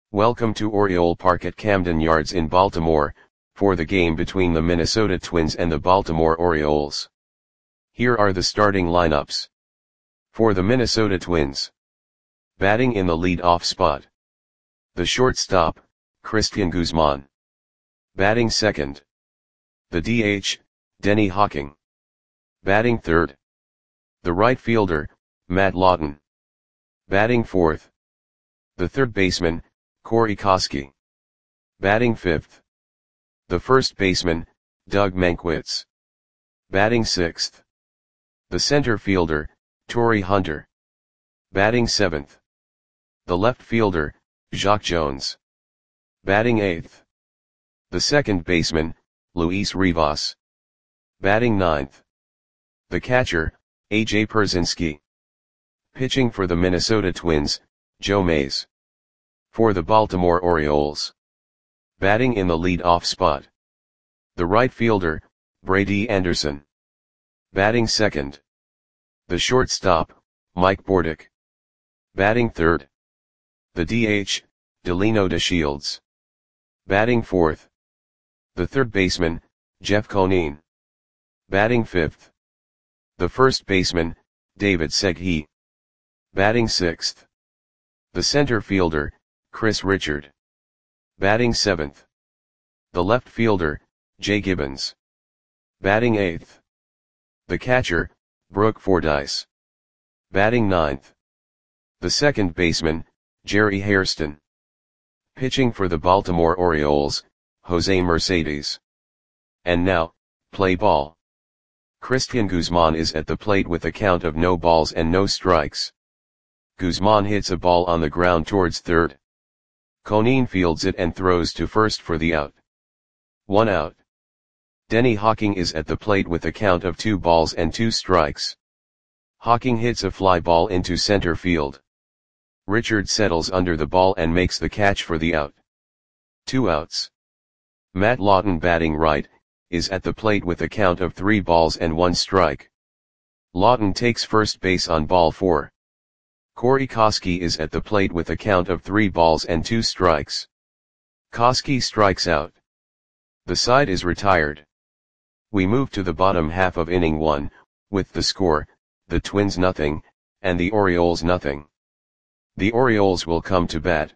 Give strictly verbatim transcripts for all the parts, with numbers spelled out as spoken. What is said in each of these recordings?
Welcome to Oriole Park at Camden Yards in Baltimore, for the game between the Minnesota Twins and the Baltimore Orioles. Here are the starting lineups. For the Minnesota Twins. Batting in the lead-off spot. The shortstop, Cristian Guzman. Batting second. The D H, Denny Hawking. Batting third. The right fielder, Matt Lawton. Batting fourth. The third baseman, Corey Koskie. Batting fifth. The first baseman, Doug Mankiewicz. Batting sixth. The center fielder, Torii Hunter. Batting seventh. The left fielder, Jacque Jones. Batting eighth. The second baseman, Luis Rivas. Batting ninth. The catcher, A J Pierzynski. Pitching for the Minnesota Twins, Joe Mays. For the Baltimore Orioles. Batting in the lead-off spot. The right fielder, Brady Anderson. Batting second. The shortstop, Mike Bordick. Batting third. The D H, Delino DeShields. Batting fourth. The third baseman, Jeff Conine. Batting fifth. The first baseman, David Segui. Batting sixth. The center fielder, Chris Richard. Batting seventh. The left fielder, Jay Gibbons. Batting eighth. The catcher, Brooke Fordyce. Batting ninth. The second baseman, Jerry Hairston. Pitching for the Baltimore Orioles, Jose Mercedes. And now, play ball. Cristian Guzman is at the plate with a count of no balls and no strikes. Guzman hits a ball on the ground towards third. Conine fields it and throws to first for the out. One out. Denny Hawking is at the plate with a count of two balls and two strikes. Hawking hits a fly ball into center field. Richard settles under the ball and makes the catch for the out. Two outs. Matt Lawton, batting right, is at the plate with a count of three balls and one strike. Lawton takes first base on ball four. Corey Koskie is at the plate with a count of three balls and two strikes. Koskie strikes out. The side is retired. We move to the bottom half of inning one, with the score, the Twins nothing, and the Orioles nothing. The Orioles will come to bat.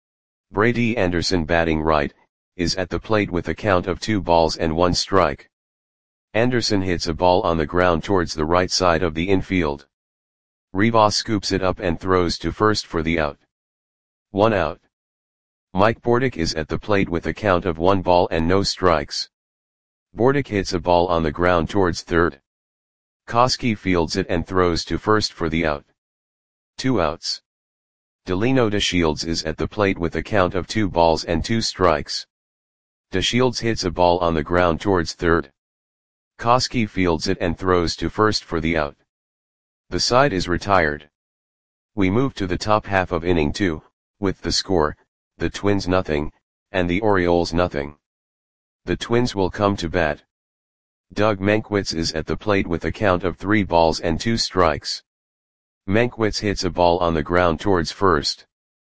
Brady Anderson, batting right, is at the plate with a count of two balls and one strike. Anderson hits a ball on the ground towards the right side of the infield. Rivas scoops it up and throws to first for the out. One out. Mike Bordick is at the plate with a count of one ball and no strikes. Bordick hits a ball on the ground towards third. Koskie fields it and throws to first for the out. Two outs. Delino DeShields is at the plate with a count of two balls and two strikes. DeShields hits a ball on the ground towards third. Koskie fields it and throws to first for the out. The side is retired. We move to the top half of inning two, with the score, the Twins nothing, and the Orioles nothing. The Twins will come to bat. Doug Mankiewicz is at the plate with a count of three balls and two strikes. Mankiewicz hits a ball on the ground towards first.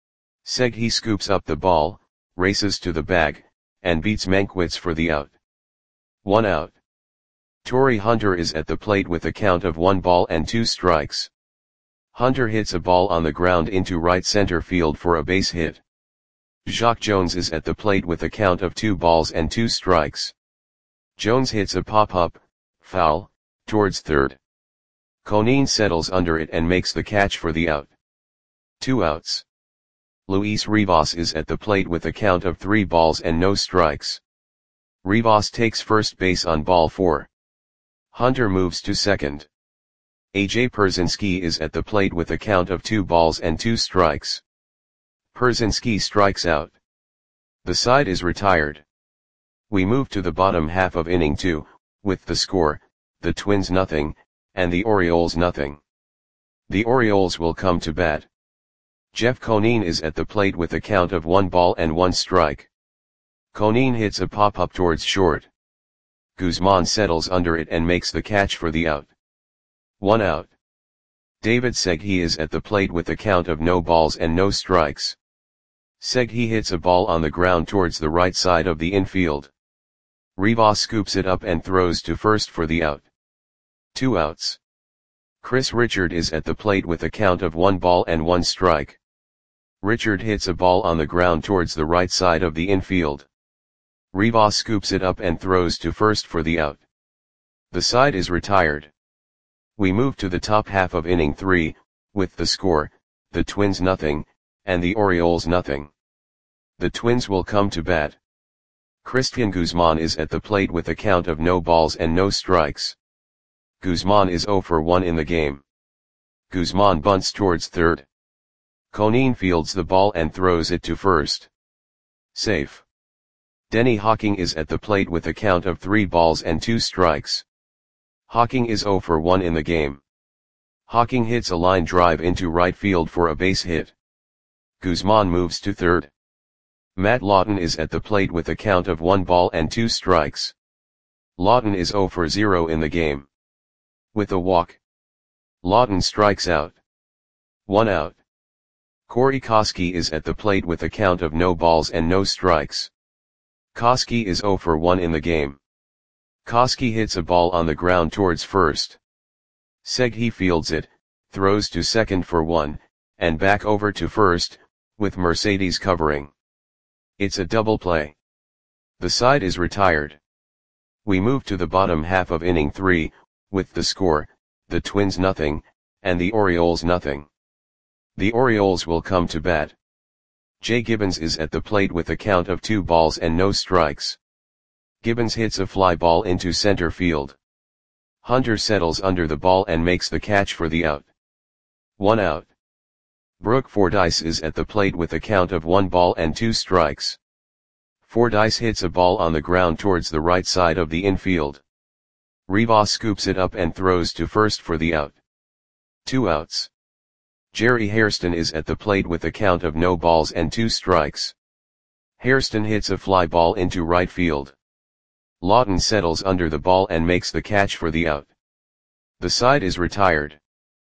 Segui scoops up the ball, races to the bag, and beats Mankiewicz for the out. One out. Torii Hunter is at the plate with a count of one ball and two strikes. Hunter hits a ball on the ground into right center field for a base hit. Jacque Jones is at the plate with a count of two balls and two strikes. Jones hits a pop-up, foul, towards third. Conine settles under it and makes the catch for the out. Two outs. Luis Rivas is at the plate with a count of three balls and no strikes. Rivas takes first base on ball four. Hunter moves to second. A J Pierzynski is at the plate with a count of two balls and two strikes. Pierzynski strikes out. The side is retired. We move to the bottom half of inning two, with the score, the Twins nothing, and the Orioles nothing. The Orioles will come to bat. Jeff Conine is at the plate with a count of one ball and one strike. Conine hits a pop-up towards short. Guzman settles under it and makes the catch for the out. One out. David Segui is at the plate with a count of no balls and no strikes. Seghi hits a ball on the ground towards the right side of the infield. Rivas scoops it up and throws to first for the out. Two outs. Chris Richard is at the plate with a count of one ball and one strike. Richard hits a ball on the ground towards the right side of the infield. Rivas scoops it up and throws to first for the out. The side is retired. We move to the top half of inning three, with the score, the Twins nothing, and the Orioles nothing. The Twins will come to bat. Christian Guzman is at the plate with a count of no balls and no strikes. Guzman is zero for one in the game. Guzman bunts towards third. Conine fields the ball and throws it to first. Safe. Denny Hawking is at the plate with a count of three balls and two strikes. Hawking is zero for one in the game. Hawking hits a line drive into right field for a base hit. Guzman moves to third. Matt Lawton is at the plate with a count of one ball and two strikes. Lawton is zero for zero in the game. With a walk, Lawton strikes out. One out. Corey Koskie is at the plate with a count of no balls and no strikes. Koskie is zero for one in the game. Koskie hits a ball on the ground towards first. Seghi fields it, throws to second for one, and back over to first, with Mercedes covering. It's a double play. The side is retired. We move to the bottom half of inning three, with the score, the Twins nothing, and the Orioles nothing. The Orioles will come to bat. Jay Gibbons is at the plate with a count of two balls and no strikes. Gibbons hits a fly ball into center field. Hunter settles under the ball and makes the catch for the out. One out. Brooke Fordyce is at the plate with a count of one ball and two strikes. Fordyce hits a ball on the ground towards the right side of the infield. Rivas scoops it up and throws to first for the out. Two outs. Jerry Hairston is at the plate with a count of no balls and two strikes. Hairston hits a fly ball into right field. Lawton settles under the ball and makes the catch for the out. The side is retired.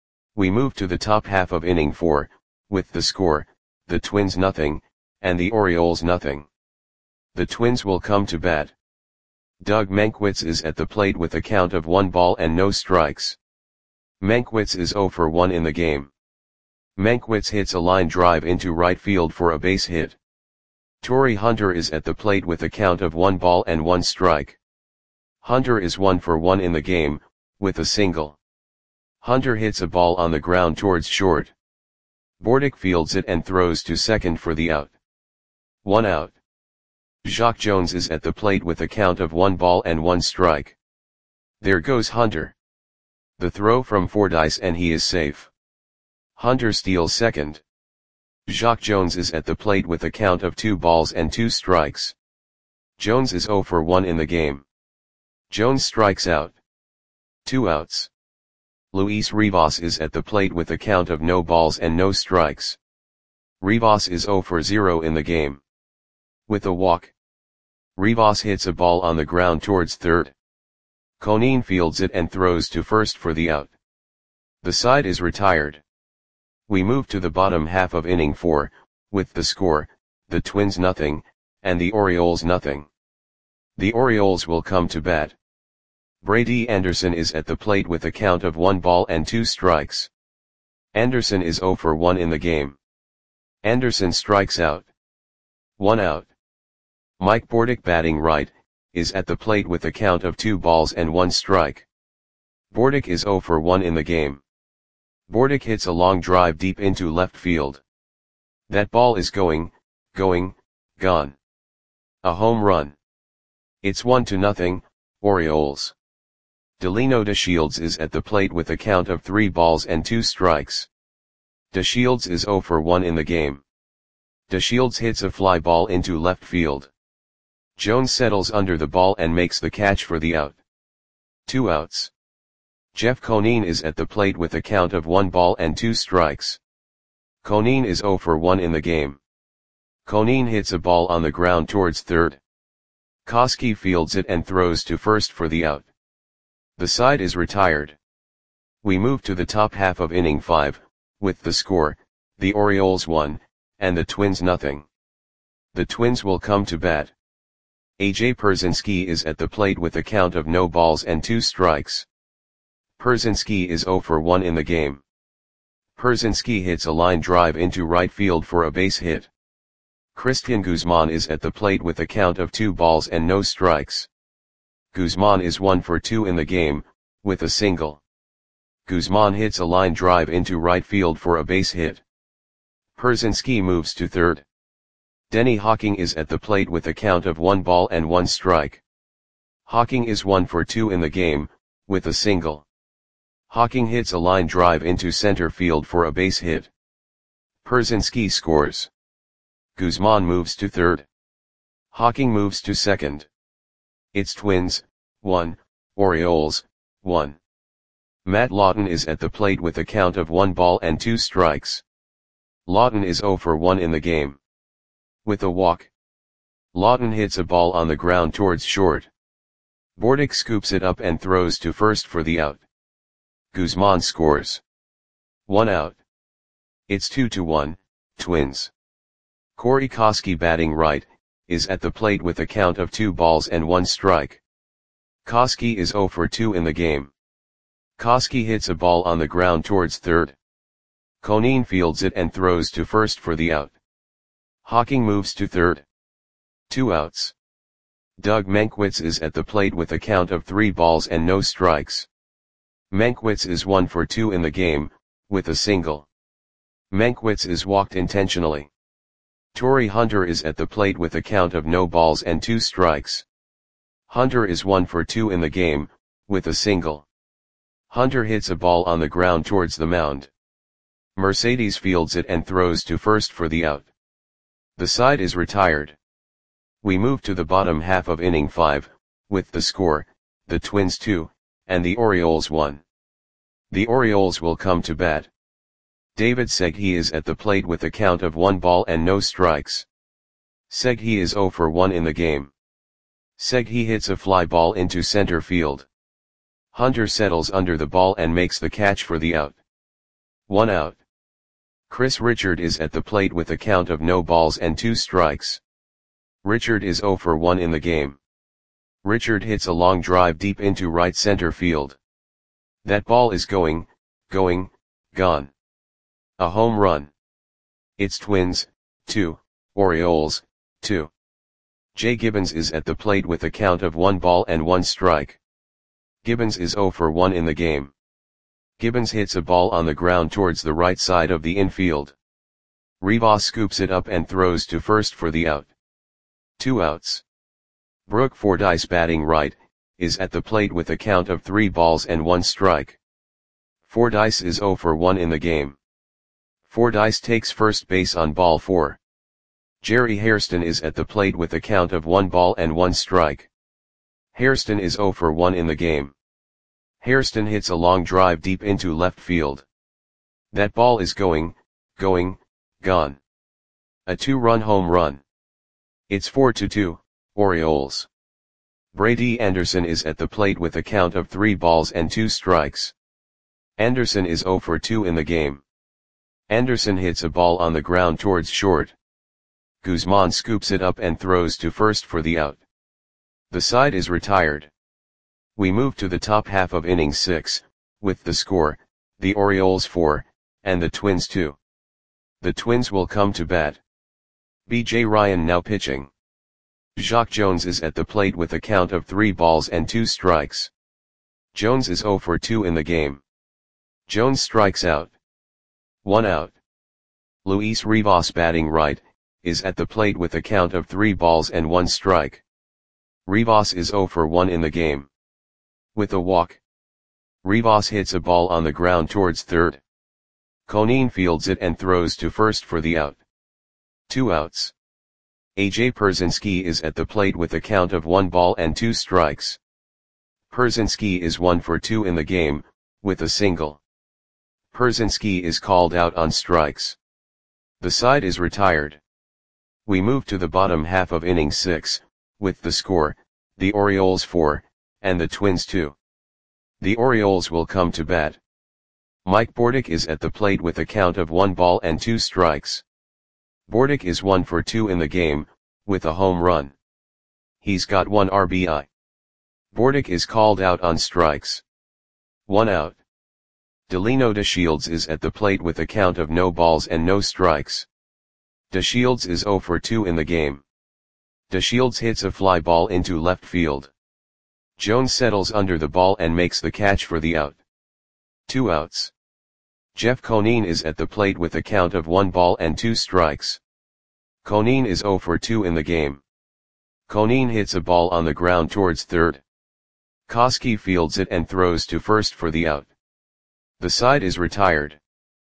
We move to the top half of inning four, with the score, the Twins nothing, and the Orioles nothing. The Twins will come to bat. Doug Mankiewicz is at the plate with a count of one ball and no strikes. Mankiewicz is zero for one in the game. Mankiewicz hits a line drive into right field for a base hit. Torrey Hunter is at the plate with a count of one ball and one strike. Hunter is one for one in the game, with a single. Hunter hits a ball on the ground towards short. Bordick fields it and throws to second for the out. One out. Jacque Jones is at the plate with a count of one ball and one strike. There goes Hunter. The throw from Fordyce and he is safe. Hunter steals second. Jacque Jones is at the plate with a count of two balls and two strikes. Jones is zero for one in the game. Jones strikes out. Two outs. Luis Rivas is at the plate with a count of no balls and no strikes. Rivas is zero for zero in the game. With a walk, Rivas hits a ball on the ground towards third. Conine fields it and throws to first for the out. The side is retired. We move to the bottom half of inning four, with the score, the Twins nothing, and the Orioles nothing. The Orioles will come to bat. Brady Anderson is at the plate with a count of one ball and two strikes. Anderson is zero for one in the game. Anderson strikes out. One out. Mike Bordick, batting right, is at the plate with a count of two balls and one strike. Bordick is zero for one in the game. Bordick hits a long drive deep into left field. That ball is going, going, gone. A home run. It's one to nothing, Orioles. Delino DeShields is at the plate with a count of three balls and two strikes. DeShields is zero for one in the game. DeShields hits a fly ball into left field. Jones settles under the ball and makes the catch for the out. Two outs. Jeff Conine is at the plate with a count of one ball and two strikes. Conine is zero for one in the game. Conine hits a ball on the ground towards third. Koskie fields it and throws to first for the out. The side is retired. We move to the top half of inning five, with the score, the Orioles one, and the Twins nothing. The Twins will come to bat. A J Pierzynski is at the plate with a count of no balls and two strikes. Pierzynski is zero for one in the game. Pierzynski hits a line drive into right field for a base hit. Cristian Guzman is at the plate with a count of two balls and no strikes. Guzman is one for two in the game, with a single. Guzman hits a line drive into right field for a base hit. Pierzynski moves to third. Denny Hawking is at the plate with a count of one ball and one strike. Hawking is one for two in the game, with a single. Hawking hits a line drive into center field for a base hit. Pierzynski scores. Guzman moves to third. Hawking moves to second. It's Twins, one, Orioles, one. Matt Lawton is at the plate with a count of one ball and two strikes. Lawton is zero for one in the game. With a walk. Lawton hits a ball on the ground towards short. Bordick scoops it up and throws to first for the out. Guzman scores. One out. It's two to one, Twins. Corey Koskie, batting right, is at the plate with a count of two balls and one strike. Koskie is zero for two in the game. Koskie hits a ball on the ground towards third. Conine fields it and throws to first for the out. Hawking moves to third. Two outs. Doug Mankiewicz is at the plate with a count of three balls and no strikes. Mankiewicz is one for two in the game, with a single. Mankiewicz is walked intentionally. Torii Hunter is at the plate with a count of no balls and two strikes. Hunter is one for two in the game, with a single. Hunter hits a ball on the ground towards the mound. Mercedes fields it and throws to first for the out. The side is retired. We move to the bottom half of inning five, with the score, the Twins two, and the Orioles one. The Orioles will come to bat. David Segui is at the plate with a count of one ball and no strikes. Segui is zero for one in the game. Segui hits a fly ball into center field. Hunter settles under the ball and makes the catch for the out. One out. Chris Richard is at the plate with a count of no balls and two strikes. Richard is zero for one in the game. Richard hits a long drive deep into right center field. That ball is going, going, gone. A home run. It's Twins, two, Orioles, two. Jay Gibbons is at the plate with a count of one ball and one strike. Gibbons is zero for one in the game. Gibbons hits a ball on the ground towards the right side of the infield. Rivas scoops it up and throws to first for the out. Two outs. Brooke Fordyce, batting right, is at the plate with a count of three balls and one strike. Fordyce is zero for one in the game. Fordyce takes first base on ball four. Jerry Hairston is at the plate with a count of one ball and one strike. Hairston is zero for one in the game. Hairston hits a long drive deep into left field. That ball is going, going, gone. A two-run home run. It's four to two, Orioles. Brady Anderson is at the plate with a count of three balls and two strikes. Anderson is zero for two in the game. Anderson hits a ball on the ground towards short. Guzman scoops it up and throws to first for the out. The side is retired. We move to the top half of inning six, with the score, the Orioles four, and the Twins two. The Twins will come to bat. B J Ryan now pitching. Jacque Jones is at the plate with a count of three balls and two strikes. Jones is zero for two in the game. Jones strikes out. One out. Luis Rivas, batting right, is at the plate with a count of three balls and one strike. Rivas is zero for one in the game. With a walk. Rivas hits a ball on the ground towards third. Conine fields it and throws to first for the out. Two outs. A J Pierzynski is at the plate with a count of one ball and two strikes. Pierzynski is one for two in the game, with a single. Pierzynski is called out on strikes. The side is retired. We move to the bottom half of inning six, with the score, the Orioles four, and the Twins two. The Orioles will come to bat. Mike Bordick is at the plate with a count of one ball and two strikes. Bordick is one for two in the game, with a home run. He's got one R B I. Bordick is called out on strikes. One out. Delino DeShields is at the plate with a count of no balls and no strikes. DeShields is zero for two in the game. DeShields hits a fly ball into left field. Jones settles under the ball and makes the catch for the out. Two outs. Jeff Conine is at the plate with a count of one ball and two strikes. Conine is zero for two in the game. Conine hits a ball on the ground towards third. Koski fields it and throws to first for the out. The side is retired.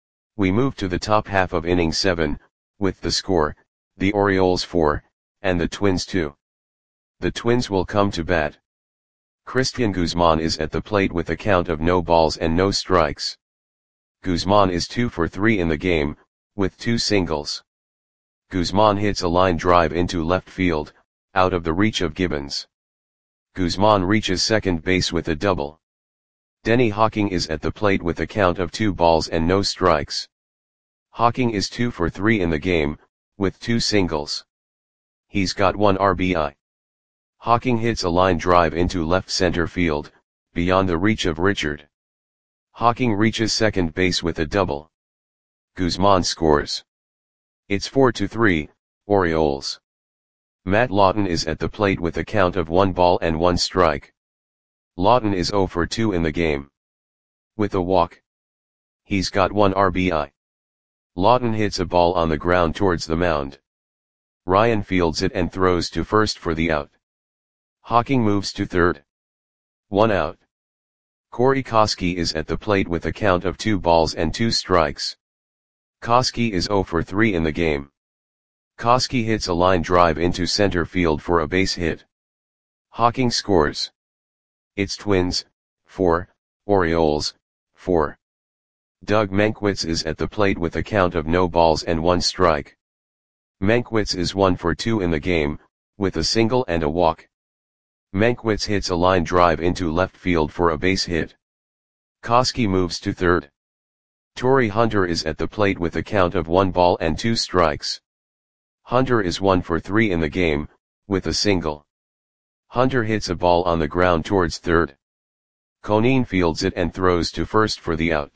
We move to the top half of inning seven, with the score, the Orioles four, and the Twins two. The Twins will come to bat. Christian Guzman is at the plate with a count of no balls and no strikes. Guzman is two for three in the game, with two singles. Guzman hits a line drive into left field, out of the reach of Gibbons. Guzman reaches second base with a double. Denny Hawking is at the plate with a count of two balls and no strikes. Hawking is two for three in the game, with two singles. He's got one R B I. Hawking hits a line drive into left center field, beyond the reach of Richard. Hawking reaches second base with a double. Guzman scores. It's four to three, Orioles. Matt Lawton is at the plate with a count of one ball and one strike. Lawton is zero for two in the game. With a walk. He's got one R B I. Lawton hits a ball on the ground towards the mound. Ryan fields it and throws to first for the out. Hawking moves to third. One out. Corey Koski is at the plate with a count of two balls and two strikes. Koski is zero for three in the game. Koski hits a line drive into center field for a base hit. Hawking scores. It's Twins, four, Orioles, four. Doug Mankiewicz is at the plate with a count of no balls and one strike. Mankiewicz is one for two in the game, with a single and a walk. Mankiewicz hits a line drive into left field for a base hit. Koski moves to third. Torrey Hunter is at the plate with a count of one ball and two strikes. Hunter is one for three in the game, with a single. Hunter hits a ball on the ground towards third. Conine fields it and throws to first for the out.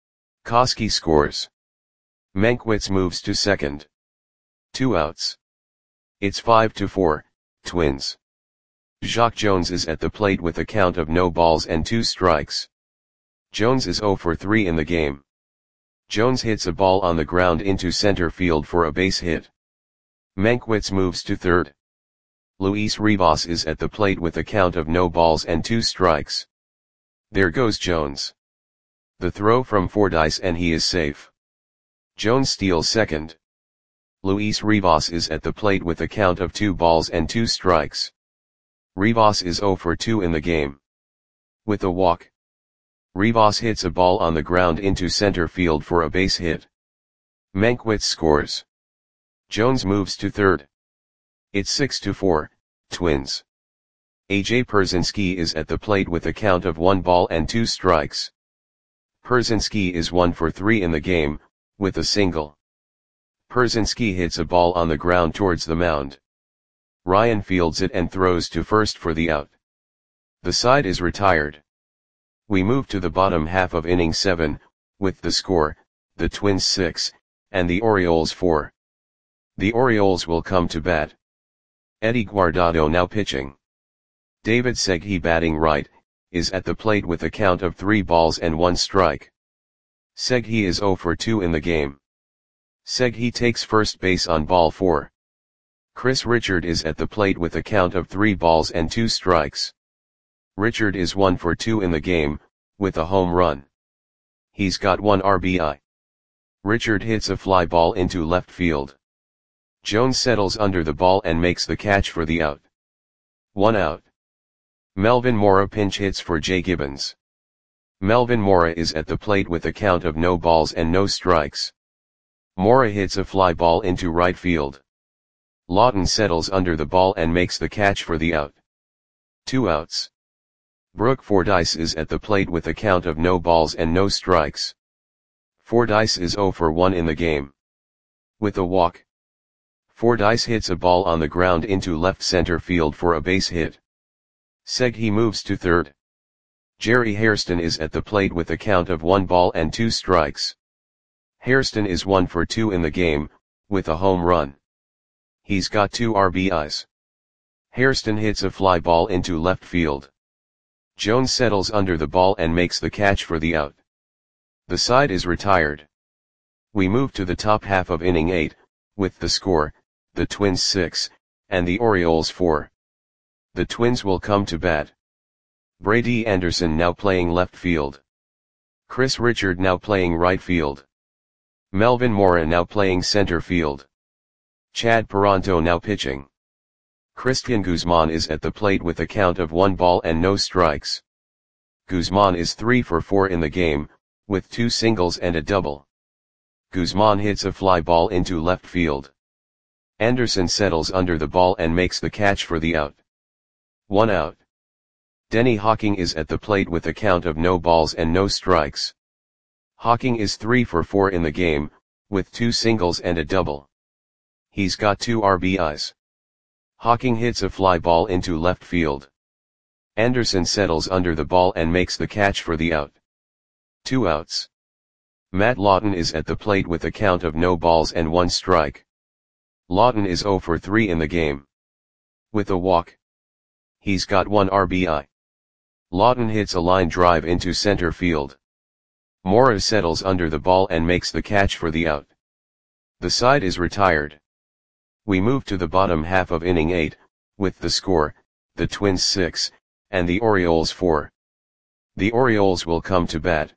Koski scores. Mankiewicz moves to second. Two outs. It's five to four, Twins. Jacque Jones is at the plate with a count of no balls and two strikes. Jones is zero for three in the game. Jones hits a ball on the ground into center field for a base hit. Mankiewicz moves to third. Luis Rivas is at the plate with a count of no balls and two strikes. There goes Jones. The throw from Fordyce and he is safe. Jones steals second. Luis Rivas is at the plate with a count of two balls and two strikes. Rivas is zero for two in the game. With a walk. Rivas hits a ball on the ground into center field for a base hit. Mankiewicz scores. Jones moves to third. It's six to four, Twins. A J Pierzynski is at the plate with a count of one ball and two strikes. Pierzynski is one for three in the game, with a single. Pierzynski hits a ball on the ground towards the mound. Ryan fields it and throws to first for the out. The side is retired. We move to the bottom half of inning seven, with the score, the Twins six, and the Orioles four. The Orioles will come to bat. Eddie Guardado now pitching. David Segui batting right, is at the plate with a count of three balls and one strike. Segui is zero for two in the game. Segui takes first base on ball four. Chris Richard is at the plate with a count of three balls and two strikes. Richard is one for two in the game, with a home run. He's got one R B I. Richard hits a fly ball into left field. Jones settles under the ball and makes the catch for the out. One out. Melvin Mora pinch hits for Jay Gibbons. Melvin Mora is at the plate with a count of no balls and no strikes. Mora hits a fly ball into right field. Lawton settles under the ball and makes the catch for the out. Two outs. Brooke Fordyce is at the plate with a count of no balls and no strikes. Fordyce is zero for one in the game. With a walk. Fordyce hits a ball on the ground into left center field for a base hit. Seghi moves to third. Jerry Hairston is at the plate with a count of one ball and two strikes. Hairston is one for two in the game, with a home run. He's got two R B Is. Hairston hits a fly ball into left field. Jones settles under the ball and makes the catch for the out. The side is retired. We move to the top half of inning eight, with the score, the Twins six, and the Orioles four. The Twins will come to bat. Brady Anderson now playing left field. Chris Richard now playing right field. Melvin Mora now playing center field. Chad Peranto now pitching. Christian Guzman is at the plate with a count of one ball and no strikes. Guzman is three for four in the game, with two singles and a double. Guzman hits a fly ball into left field. Anderson settles under the ball and makes the catch for the out. One out. Denny Hawking is at the plate with a count of no balls and no strikes. Hawking is three for four in the game, with two singles and a double. He's got two R B Is. Hawking hits a fly ball into left field. Anderson settles under the ball and makes the catch for the out. Two outs. Matt Lawton is at the plate with a count of no balls and one strike. Lawton is zero for three in the game. With a walk. He's got one R B I. Lawton hits a line drive into center field. Mora settles under the ball and makes the catch for the out. The side is retired. We move to the bottom half of inning eight, with the score, the Twins six, and the Orioles four. The Orioles will come to bat.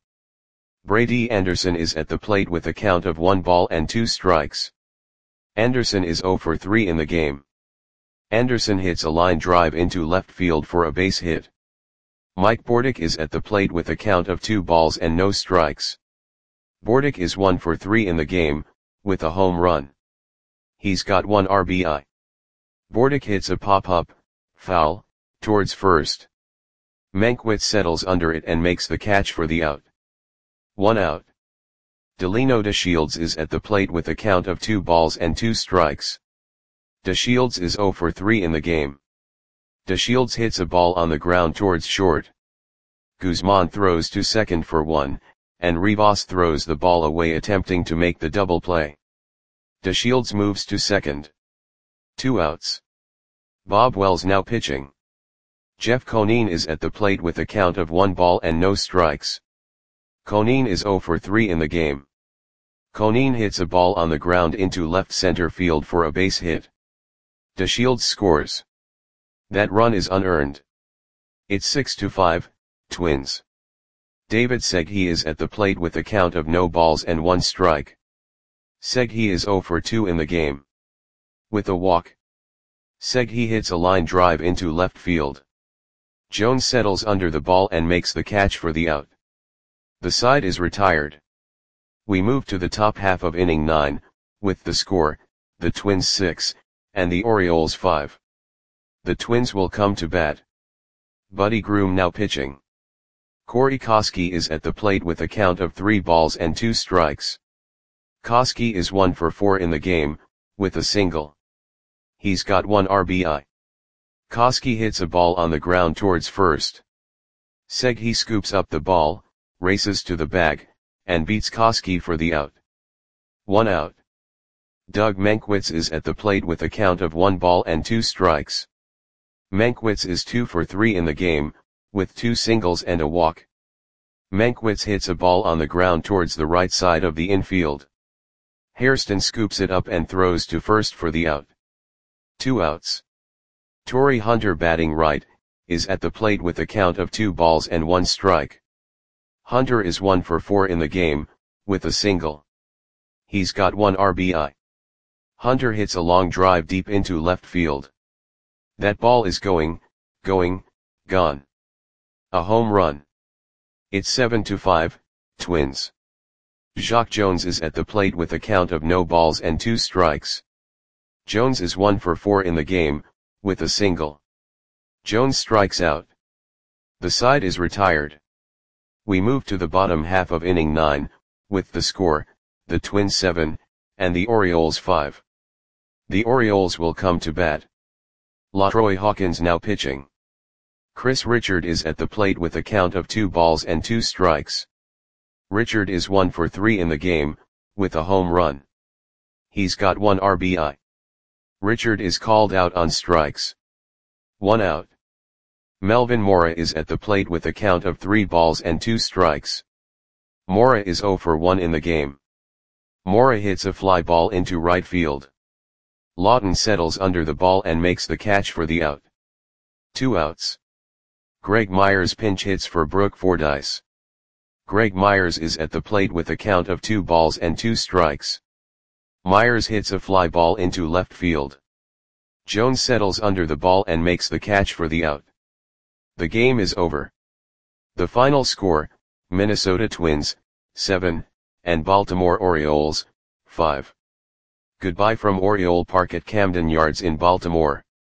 Brady Anderson is at the plate with a count of one ball and two strikes. Anderson is zero for three in the game. Anderson hits a line drive into left field for a base hit. Mike Bordick is at the plate with a count of two balls and no strikes. Bordick is one for three in the game, with a home run. He's got one R B I. Bordick hits a pop-up, foul, towards first. Mankiewicz settles under it and makes the catch for the out. One out. Delino DeShields is at the plate with a count of two balls and two strikes. DeShields is zero for three in the game. DeShields hits a ball on the ground towards short. Guzman throws to second for one, and Rivas throws the ball away attempting to make the double play. DeShields moves to second. Two outs. Bob Wells now pitching. Jeff Conine is at the plate with a count of one ball and no strikes. Conine is zero for three in the game. Conine hits a ball on the ground into left center field for a base hit. DeShields scores. That run is unearned. It's six to five, Twins. David Seghi is at the plate with a count of no balls and one strike. Seghi is zero for two in the game. With a walk. Seghi hits a line drive into left field. Jones settles under the ball and makes the catch for the out. The side is retired. We move to the top half of inning nine, with the score, the Twins six, and the Orioles five. The Twins will come to bat. Buddy Groom now pitching. Corey Koskie is at the plate with a count of three balls and two strikes. Koskie is one for four in the game, with a single. He's got one R B I. Koskie hits a ball on the ground towards first. Seghi scoops up the ball, races to the bag, and beats Koskie for the out. One out. Doug Mankiewicz is at the plate with a count of one ball and two strikes. Mankiewicz is two for three in the game, with two singles and a walk. Mankiewicz hits a ball on the ground towards the right side of the infield. Hairston scoops it up and throws to first for the out. Two outs. Torrey Hunter batting right, is at the plate with a count of two balls and one strike. Hunter is one for four in the game, with a single. He's got one R B I. Hunter hits a long drive deep into left field. That ball is going, going, gone. A home run. It's seven to five, Twins. Jacque Jones is at the plate with a count of no balls and two strikes. Jones is one for four in the game, with a single. Jones strikes out. The side is retired. We move to the bottom half of inning nine, with the score, the Twins seven, and the Orioles five. The Orioles will come to bat. LaTroy Hawkins now pitching. Chris Richard is at the plate with a count of two balls and two strikes. Richard is one for three in the game, with a home run. He's got one R B I. Richard is called out on strikes. One out. Melvin Mora is at the plate with a count of three balls and two strikes. Mora is zero for one in the game. Mora hits a fly ball into right field. Lawton settles under the ball and makes the catch for the out. Two outs. Greg Myers pinch hits for Brooke Fordyce. Greg Myers is at the plate with a count of two balls and two strikes. Myers hits a fly ball into left field. Jones settles under the ball and makes the catch for the out. The game is over. The final score, Minnesota Twins, seven, and Baltimore Orioles, five. Goodbye from Oriole Park at Camden Yards in Baltimore.